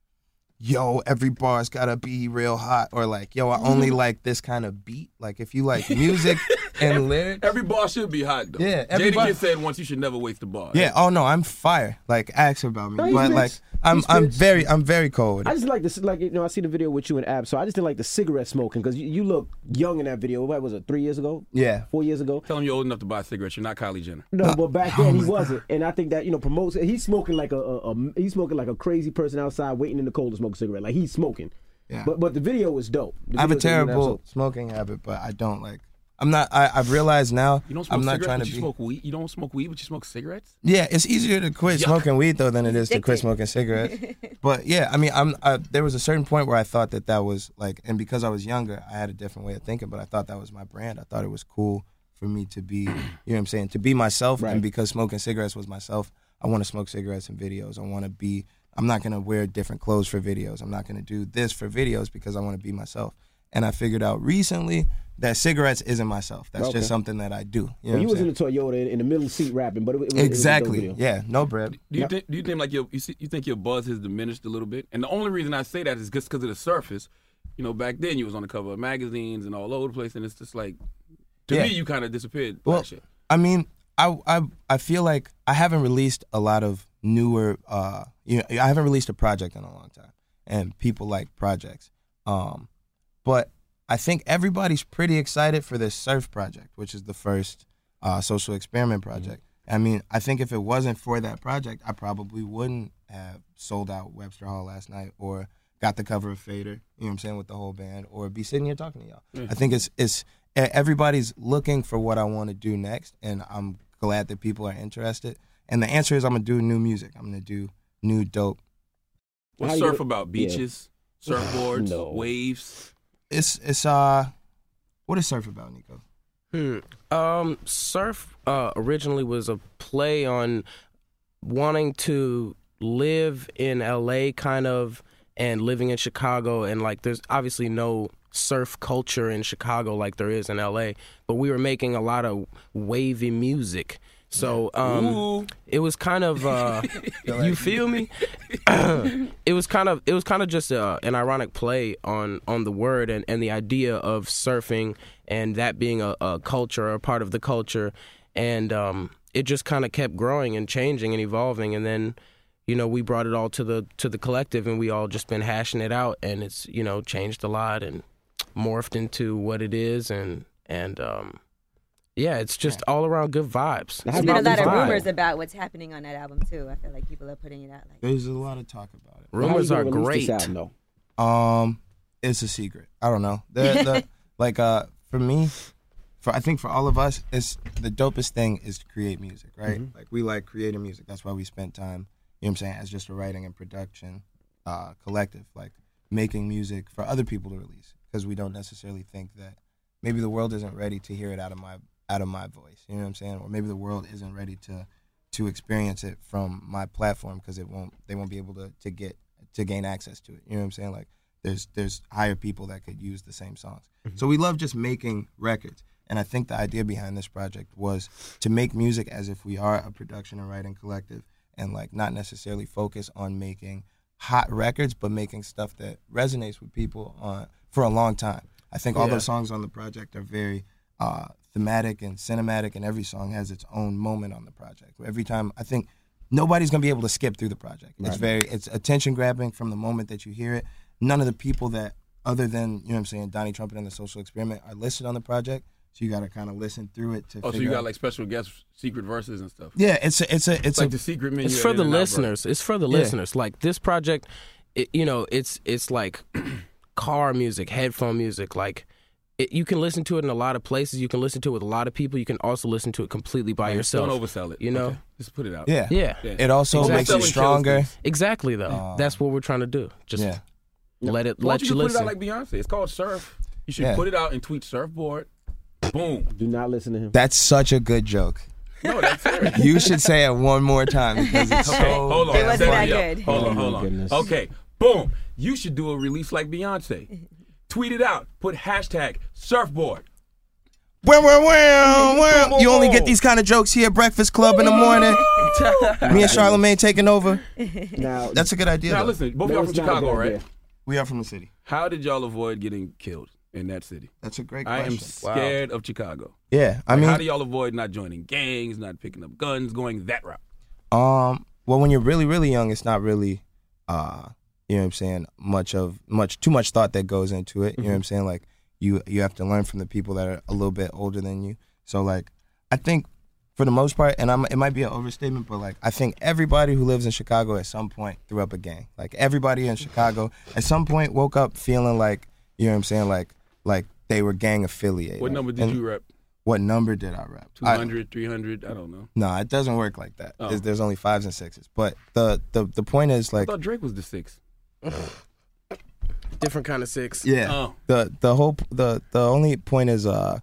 yo, every bar's gotta be real hot, or like, yo, I only like this kind of beat. Like if you like music and lyrics.
Every bar should be hot, though.
Yeah, every
Jada
bar-
Kidd said once you should never waste the bar.
Yeah, oh no, I'm fire. Like ask about me.
No, he
but
spits.
like I'm
He
I'm
spits.
very I'm very cold with
I
it.
just like this, like you know, I see the video with you and Ab, so I just didn't like the cigarette smoking because you, you look young in that video. What was it, three years ago,
Yeah.
four years ago?
Tell him you're old enough to buy cigarettes. You're not Kylie Jenner.
No, but back then he wasn't, and I think that you know promotes. He's smoking like a, a, a he's smoking like a crazy person outside waiting in the cold to smoke a cigarette. Like he's smoking.
Yeah.
But but the video was dope. The
I have a
video was-
terrible smoking habit, but I don't like I'm not I, I've realized now
You don't smoke
I'm not
cigarettes,
trying
but
to
you
be
smoke weed. You don't smoke weed, but you smoke cigarettes.
Yeah, it's easier to quit
Yuck.
smoking weed though than it is to quit
Addicted.
smoking cigarettes. But yeah, I mean, I'm I, there was a certain point where I thought that that was like, and because I was younger, I had a different way of thinking. But I thought that was my brand. I thought it was cool for me to be, you know what I'm saying, to be myself.
Right.
And because smoking cigarettes was myself, I want to smoke cigarettes in videos. I want to be. I'm not gonna wear different clothes for videos. I'm not gonna do this for videos because I want to be myself. And I figured out recently that cigarettes isn't myself. That's
Okay.
just something that I do. You know
Well,
what
you
I'm
was
saying?
in the Toyota in the middle seat rapping, but it, it, was- it was a dope
Exactly.
video.
Yeah. No bread.
Do you
Yep.
think? Do you think like your you, see, you think your buzz has diminished a little bit? And the only reason I say that is just because of the surface. You know, back then you was on the cover of magazines and all over the place, and it's just like, to
Yeah.
me, you kind of disappeared.
Well,
last year.
I mean, I, I I feel like I haven't released a lot of newer. Uh, you know, I haven't released a project in a long time, and people like projects. Um, but I think everybody's pretty excited for this Surf project, which is the first uh, social experiment project. I mean, I think if it wasn't for that project, I probably wouldn't have sold out Webster Hall last night or got the cover of Fader, you know what I'm saying, with the whole band, or be sitting here talking to y'all. I think it's it's e- everybody's looking for what I want to do next, and I'm glad that people are interested. And the answer is I'm gonna do new music. I'm gonna do new dope.
What's
How you
surf
gonna-
about? Beaches, surfboards,
No.
waves.
It's it's uh, what is surf about, Nico?
Hmm. Um, surf uh, originally was a play on wanting to live in L A, kind of, and living in Chicago, and like there's obviously no surf culture in Chicago like there is in L A, but we were making a lot of wavy music. So um,
Ooh.
it was kind of uh, you feel me? it was kind of it was kind of just uh, an ironic play on on the word and, and the idea of surfing and that being a, a culture or a part of the culture, and um, it just kind of kept growing and changing and evolving, and then you know we brought it all to the to the collective, and we all just been hashing it out, and it's you know changed a lot and morphed into what it is, and and um, yeah, it's just all around good vibes.
How
There's
do
been a
you
lot of
vibe?
rumors about what's happening on that album too. I feel like people are putting it out like
There's a lot of talk about it.
Rumors
How
are
you gonna release
great.
this album, though?
Um, it's a secret. I don't know. The, the, like uh, for me, for I think for all of us, it's the dopest thing is to create music, right? Like we like creating music. That's why we spent time. You know what I'm saying? As just a writing and production uh, collective, like making music for other people to release, because we don't necessarily think that maybe the world isn't ready to hear it out of my out of my voice. You know what I'm saying? Or maybe the world isn't ready to to experience it from my platform because it won't they won't be able to to get to gain access to it. You know what I'm saying? Like there's there's higher people that could use the same songs. Mm-hmm. So we love just making records. And I think the idea behind this project was to make music as if we are a production and writing collective, and like not necessarily focus on making hot records, but making stuff that resonates with people on for a long time. I think all
Yeah.
those songs on the project are very uh, thematic and cinematic, and every song has its own moment on the project. Every time, I think nobody's gonna be able to skip through the project. It's
Right.
very, it's attention grabbing from the moment that you hear it. None of the people that, other than, you know what I'm saying, Donnie Trumpet and the Social Experiment, are listed on the project. So you got to kind of listen through it to.
Oh, so
figure
you got
out.
like special guest secret verses and stuff.
Yeah, it's a, it's a, it's,
It's like
a.
the secret menu.
It's
at
for the
In-N-Out Burger.
listeners. It's for the
Yeah.
listeners. Like this project, it, you know, it's it's like car music, headphone music. Like it, you can listen to it in a lot of places. You can listen to it with a lot of people. You can also listen to it completely by yourself.
Don't oversell it.
You know?
Okay. Just put it out.
Yeah.
Yeah,
Yeah.
It also
Exactly.
makes you
Selling kills
stronger.
things.
exactly. Though
Uh,
that's what we're trying to do. Just
Yeah.
let it
Why
let
don't
you
you, just put it
listen.
out like Beyonce? It's called Surf. You should
Yeah.
put it out and tweet Surfboard. Boom.
Do not listen to him.
That's such a good joke.
No, that's serious.
You should say it one more time because it's
Okay,
so.
hold on.
It wasn't
Set
that
me up.
good.
Hold on,
Oh, my
hold on.
goodness.
Okay, boom. You should do a release like Beyonce. Tweet it out. Put hashtag Surfboard.
Wow, wow, wow, wow. You only get these kind of jokes here at Breakfast Club in the morning. Me and Charlamagne taking over.
Now,
That's a good idea.
Now
though.
listen, both of
no,
y'all from
it's not a
Chicago,
good
right?
idea.
We are from the city.
How did y'all avoid getting killed in that city?
That's a great
I
question.
am scared of Chicago.
Yeah, I
Like,
mean,
how do y'all avoid not joining gangs, not picking up guns, going that route?
Um, well, when you're really, really young, it's not really, uh, you know what I'm saying, much of, much, too much thought that goes into it. You know what I'm saying? Like, you, you have to learn from the people that are a little bit older than you. So, like, I think for the most part, and I'm, it might be an overstatement, but, like, I think everybody who lives in Chicago at some point threw up a gang. Like, everybody in Chicago at some point woke up feeling like, you know what I'm saying, like, like they were gang affiliated.
What number did
And
you rep?
What number did I rep?
two
I-
hundred, three hundred? I don't know.
No, it doesn't work like that.
Oh.
There's, there's only fives and sixes. But the, the, the point is,
I
like,
thought Drake was the six.
Different kind of six.
yeah.
Oh.
The the whole the the only point is, uh,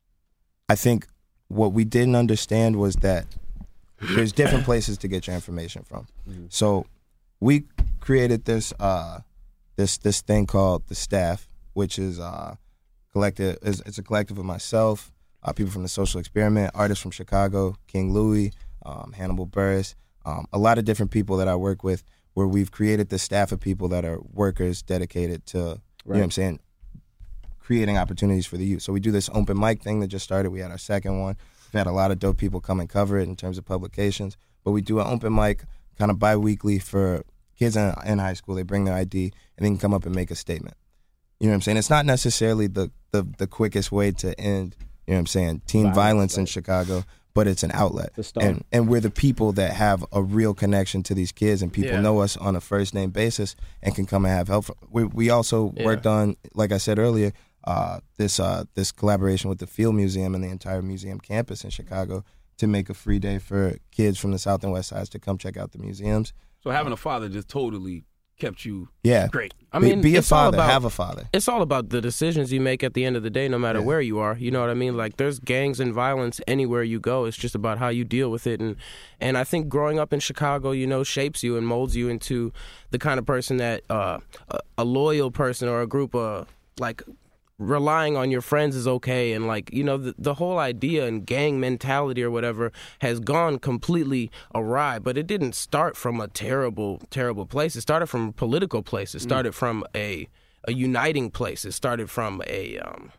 I think what we didn't understand was that there's different places to get your information from. So we created this uh this this thing called the Staff, which is uh collective. Is it's a collective of myself, uh, people from the Social Experiment, artists from Chicago, King Louis, um, Hannibal Buress, um, a lot of different people that I work with, where we've created this staff of people that are workers dedicated to, you know what I'm saying, creating opportunities for the youth. So we do this open mic thing that just started. We had our second one. We've had a lot of dope people come and cover it in terms of publications. But we do an open mic kind of bi-weekly for kids in, in high school. They bring their I D and they can come up and make a statement. You know what I'm saying? It's not necessarily the, the, the quickest way to end, you know what I'm saying, teen violence,
Violence,
in
right.
Chicago, but it's an outlet.
The start.
And and we're the people that have a real connection to these kids, and people
Yeah.
know us on a first name basis and can come and have help. We we also
Yeah.
worked on, like I said earlier, uh, this uh, this collaboration with the Field Museum and the entire museum campus in Chicago to make a free day for kids from the South and West Sides to come check out the museums.
So having a father just totally kept you
Yeah,
great.
I
Be-
mean,
be, a
it's all
father,
about-
have a father.
It's all about the decisions you make at the end of the day, no matter
Yeah.
where you are. You know what I mean? Like, there's gangs and violence anywhere you go. It's just about how you deal with it. And and I think growing up in Chicago, you know, shapes you and molds you into the kind of person that uh, a, a loyal person or a group of, like, relying on your friends is okay. And, like, you know, the, the whole idea and gang mentality or whatever has gone completely awry. But it didn't start from a terrible, terrible place. It started from a political place. It started from a a uniting place. It started from a um,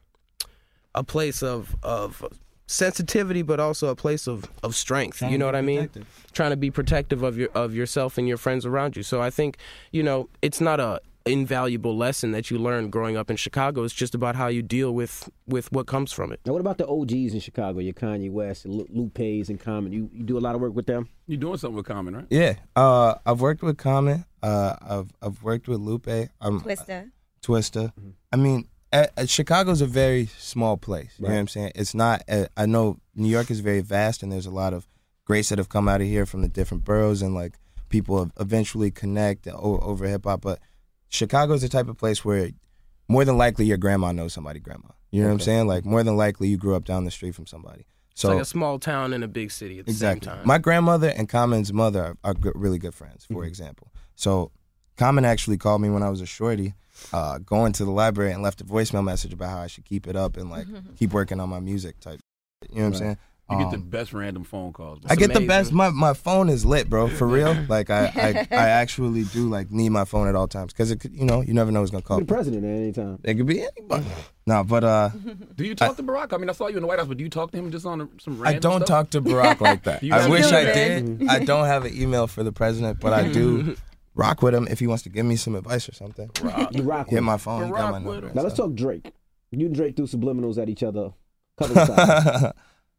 a place of of sensitivity, but also a place of, of strength. You know what I mean? Trying to be protective of your of yourself and your friends around you. So I think, you know, it's not a invaluable lesson that you learn growing up in Chicago. It's just about how you deal with with what comes from it.
Now, what about the O Gs in Chicago? Your Kanye West, Lu- Lupe's, and Common. You you do a lot of work with them.
You're doing something with Common, right?
Yeah, uh, I've worked with Common. Uh, I've I've worked with Lupe. I'm,
Twister.
Twister. I mean, uh, uh, Chicago's a very small place. You know what I'm saying? It's not. Uh, I know New York is very vast, and there's a lot of greats that have come out of here from the different boroughs, and like people eventually connect o- over hip hop. But Chicago's the type of place where more than likely your grandma knows somebody grandma. You know what I'm saying? Like more than likely you grew up down the street from somebody.
It's
So
like a small town in a big city at the
exactly.
same time.
My grandmother and Common's mother are, are good, really good friends, for example. So Common actually called me when I was a shorty, uh, going to the library and left a voicemail message about how I should keep it up and like keep working on my music type. You know what I'm saying?
You get
Um,
the best random phone calls.
I get
amazing.
the best. My my phone is lit, bro. For real. Like I, I, I actually do like need my phone at all times because it could, you know, you never know who's gonna call.
The president at any time.
It could be anybody. No, but uh,
Do you talk to Barack? I mean, I saw you in the White House, but do you talk to him just on a, some
I
random
don't
stuff?
talk to Barack like that.
You
I
have
wish
to,
I
man.
did. I don't have an email for the president, but I do rock with him if he wants to give me some advice or something.
You rock with
Get
him.
my phone. He got
Barack
my
with
number.
him.
and
Now let's
stuff.
talk Drake. You and Drake threw subliminals at each other a couple of times.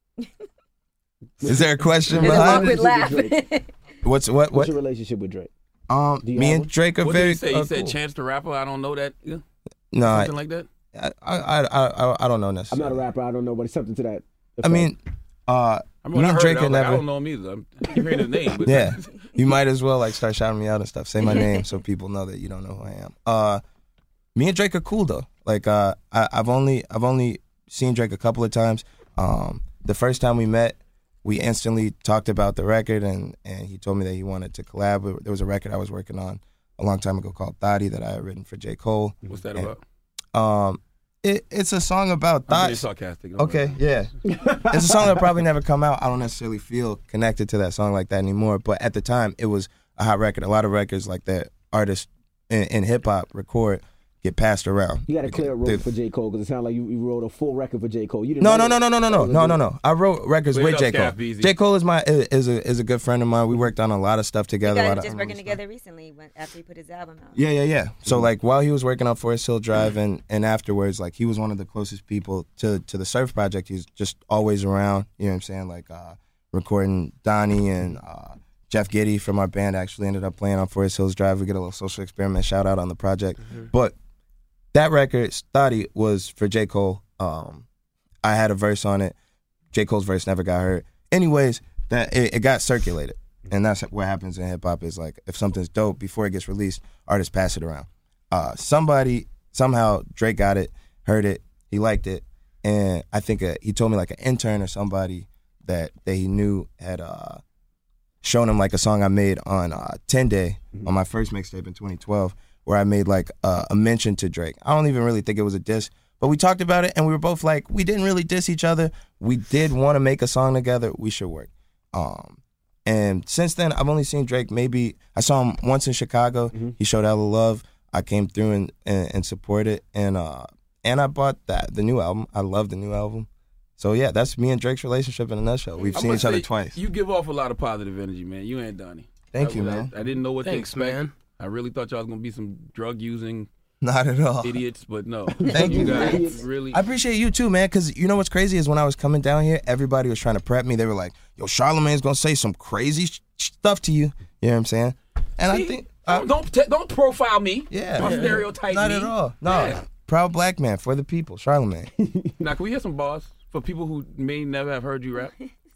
Is there a question
There's a
behind
awkward
it?
laugh.
What's what
What's
what?
your relationship with Drake?
Um,
Do you
me
have
and
one?
Drake are
What did
very.
he say?
uh,
He said
cool.
Chance the Rapper. I don't know that. Yeah?
No, I,
Something like that.
I, I, I, I, I don't know
I'm
necessarily.
not a rapper. I don't know, but it's something to that.
I mean, uh,
I
me
mean, when I
and
heard
Drake
it, I,
are
was like, I
never.
don't know him either. I'm, I keep hearing his name. But
Yeah, you might as well like start shouting me out and stuff. Say my name so people know that you don't know who I am. Uh, me and Drake are cool though. Like, uh, I, I've only I've only seen Drake a couple of times. Um, the first time we met, we instantly talked about the record, and and he told me that he wanted to collab. There was a record I was working on a long time ago called Thotty that I had written for J. Cole.
What's that
And,
about?
Um, it, it's a song about
I'm being
thoughts.
sarcastic. Don't
Okay,
worry.
yeah. It's a song that probably never come out. I don't necessarily feel connected to that song like that anymore. But at the time, it was a hot record. A lot of records like that artists in, in hip hop record get passed around.
You got to clear a road
The-
for J. Cole because it sounded like you, you wrote a full record for J. Cole. You didn't
No,
write
no,
it.
no, no, no, no, no,
Oh,
no, no, no. I wrote records
Clear it
with
up,
J. Cole.
Scap, easy.
J. Cole is my is a is a good friend of mine. We worked on a lot of stuff
You
together. a lot
guys
of
just
unreleased
working
stuff.
together recently when, after he put his album out.
Yeah, yeah, yeah. So like while he was working on Forest Hill Drive and, and afterwards, like he was one of the closest people to, to the Surf Project. He was just always around. You know what I'm saying? Like uh, recording Donnie and uh, Jeff Giddy from our band actually ended up playing on Forest Hills Drive. We get a little social experiment shout out on the project. But that record, Thotty, was for J. Cole. Um, I had a verse on it. J. Cole's verse never got heard. Anyways, that it, it got circulated. And that's what happens in hip hop is like if something's dope before it gets released, artists pass it around. Uh, somebody somehow Drake got it, heard it, he liked it, and I think uh he told me like an intern or somebody that that he knew had uh, shown him like a song I made on uh, ten Day on my first mixtape in twenty twelve, where I made like uh, a mention to Drake. I don't even really think it was a diss, but we talked about it and we were both like, we didn't really diss each other. We did want to make a song together. We should work. Um, And since then, I've only seen Drake maybe, I saw him once in Chicago.
Mm-hmm.
He showed hella love. I came through and, and, and supported. And uh, and I bought that the new album. I love the new album. So yeah, that's me and Drake's relationship in a nutshell. We've
I
seen
must
each other
say,
twice.
You give off a lot of positive energy, man. You and Donnie.
Thank
I-
you,
I-
man.
I didn't know what
Thanks,
to expect.
man.
I really thought y'all was gonna be some drug using
Not at all.
idiots, but no.
Thank you,
guys
man.
really.
I appreciate you too, man, because you know what's crazy is when I was coming down here, everybody was trying to prep me. They were like, yo, Charlamagne's going to say some crazy sh- stuff to you. You know what I'm saying? And
See?
I think... I,
don't don't, te- don't profile me.
yeah.
Don't
yeah.
stereotype
Not
me.
at all. No.
Yeah.
Proud black man for the people, Charlamagne.
Now, can we hear some bars for people who may never have heard you rap?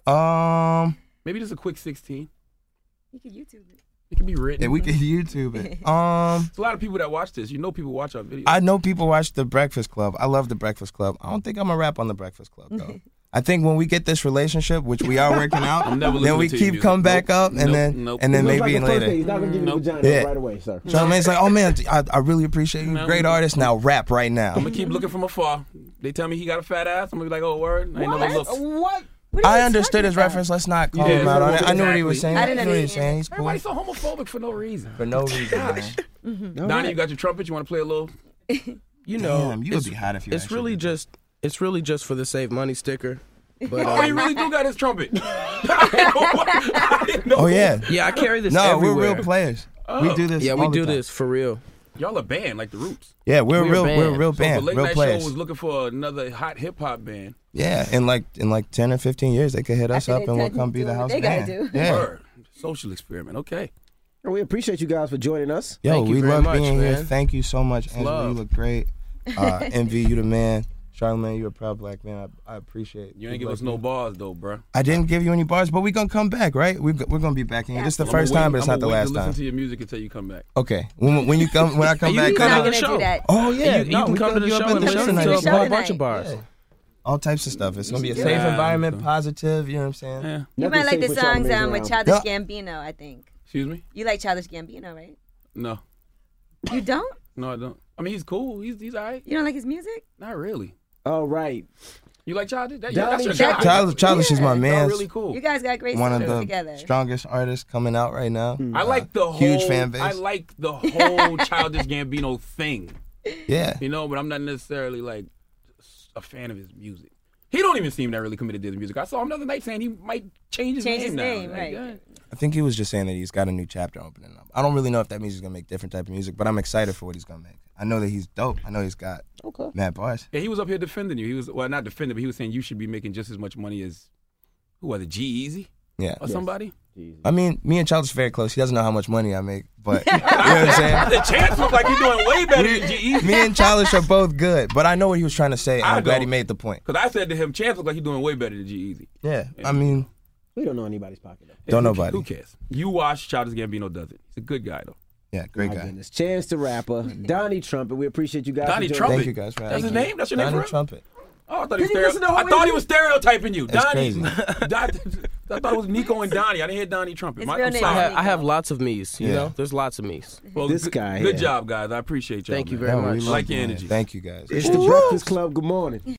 um...
Maybe just a quick sixteen.
You could YouTube it.
It can be written.
Yeah, we can YouTube it. Um,
There's a lot of people that watch this. You know, people watch our videos.
I know people watch The Breakfast Club. I love The Breakfast Club. I don't think I'm gonna rap on The Breakfast Club though. I think when we get this relationship, which we are working out,
I'm never
then
listening
we
to your
keep
music.
come back
Nope.
up, and
Nope.
then
Nope.
and then
It's
maybe
like the first
later.
day. He's not gonna give you
Nope.
the vagina
Yeah.
right away, sir.
Charlamagne's like, oh man, I, I really appreciate you.
No.
Great artist. Now rap right now.
I'm gonna keep looking from afar. They tell me he got a fat ass. I'm gonna be like, oh word. I ain't never looked.
What?
What are
I
you
understood
talking
his
about?
reference. Let's not call
Yeah,
him out on it. I knew what he was
exactly.
saying.
I
I
didn't
knew what he was
understand.
saying. He's cool.
Everybody's so homophobic for no reason.
For no reason, man.
All
Donnie,
right.
you got your trumpet. You want to play a little?
You know,
Damn, you would
it's,
be hot if you
it's
actually
really
did that.
just it's really just for the save money sticker. But
Oh, he
um,
really do got his trumpet. I didn't know. I didn't know.
Oh yeah.
yeah, I carry this
No,
everywhere.
we're real players. We do this.
Yeah, we
all the
do
time.
this for real.
Y'all a band like the Roots.
Yeah, we're,
We're a
real.
band.
We're a real
So
band.
if a late
Real
night
players.
show was looking for another hot hip hop band.
Yeah, in like in like ten or fifteen years, they could hit us
After
up
they
and we'll
done
come be the
doing what
house
they gotta
band.
do.
Yeah.
Word. Social experiment. Okay.
And we appreciate you guys for joining us.
Yo,
Thank you
we
very
love
much,
being here.
man.
Thank you so much, Angela.
love.
You look great. Uh, Envy, you the man. Charlamagne, you a proud black man. I, I appreciate.
You ain't
people
give us
like
no
you.
bars though, bruh.
I didn't give you any bars, but we gonna come back, right? We we're gonna be back in here. This is the
I'ma
first
wait-
time, but it's
I'ma
not the
wait
last
to listen
time.
to your music until you come back.
Okay, when when you come when I come
You
back,
can
We're
come
not
to
gonna
the
do
show.
that.
oh
And
yeah,
you, you
no,
can
we
come to
could
the
you up
show
in
and
the
listen
listen
to
night.
a
show
whole
tonight.
bunch of bars.
Yeah. All types of stuff. It's gonna be a safe
Yeah.
environment, positive. You know what I'm saying?
Yeah.
You
Nothing
might like
safe
the
with
songs
Charlamagne's
um, with
around.
Childish
Yeah.
Gambino, I think.
Excuse me?
You like Childish Gambino, right?
No.
You don't?
No, I don't. I mean, he's cool. He's he's all right.
You don't like his music?
Not really.
All right.
You like Childish? That, yeah,
Donnie
that's your guy.
Childish, Childish is my
Y'all
man.
really cool.
You guys got great
One of
songs
the
together.
strongest artists coming out right now.
I like the whole
huge fan base.
I like the whole Childish Gambino thing.
Yeah.
You know, but I'm not necessarily like a fan of his music. He don't even seem that really committed to his music. I saw him the other night saying he might change his
Change
name
his
now.
name,
Like,
right.
yeah.
I think he was just saying that he's got a new chapter opening up. I don't really know if that means he's gonna make different type of music, but I'm excited for what he's gonna make. I know that he's dope. I know he's got
Okay.
mad bars.
Yeah, he was up here defending you. He was well, not defending, but he was saying you should be making just as much money as who was it, G-Eazy
Yeah.
or somebody.
I mean, me and Childish are very close. He doesn't know how much money I make, but you know what I'm saying?
The chance looks like you're doing way better than G-Eazy.
Me and Childish are both good, but I know what he was trying to say, and
I
I'm glad he
don't.
made the point.
Because I said to him, Chance looks like he's doing way better than G-Eazy.
Yeah, I mean,
We don't know anybody's pocket though.
don't
Who-
nobody.
Who cares? You watch Childish Gambino does it. He's a good guy though.
Yeah, great
My
guy.
goodness. Chance the Rapper, Donnie Trumpet. We appreciate you guys.
Donnie
for joining
Trumpet.
Thank you guys for
That's
having
his
me.
name? That's your name
Donnie
for real?
Trumpet.
Oh, I thought he was,
Did you
stereo-
listen to the
I
whole
thought he was stereotyping you.
That's
Donnie.
crazy.
Don- I thought it was Nico and Donnie. I didn't hear Donnie Trumpet.
His
My,
real
I'm
name
I
is
sorry.
have, I have lots of me's, you
Yeah.
know? There's lots of me's.
Well,
This
good,
guy
Good
here.
job, guys. I appreciate y'all.
Thank you
man.
very
Yeah, we
much.
love
Like your
you, man.
energy.
Thank you guys.
It's the Breakfast Club. Good morning.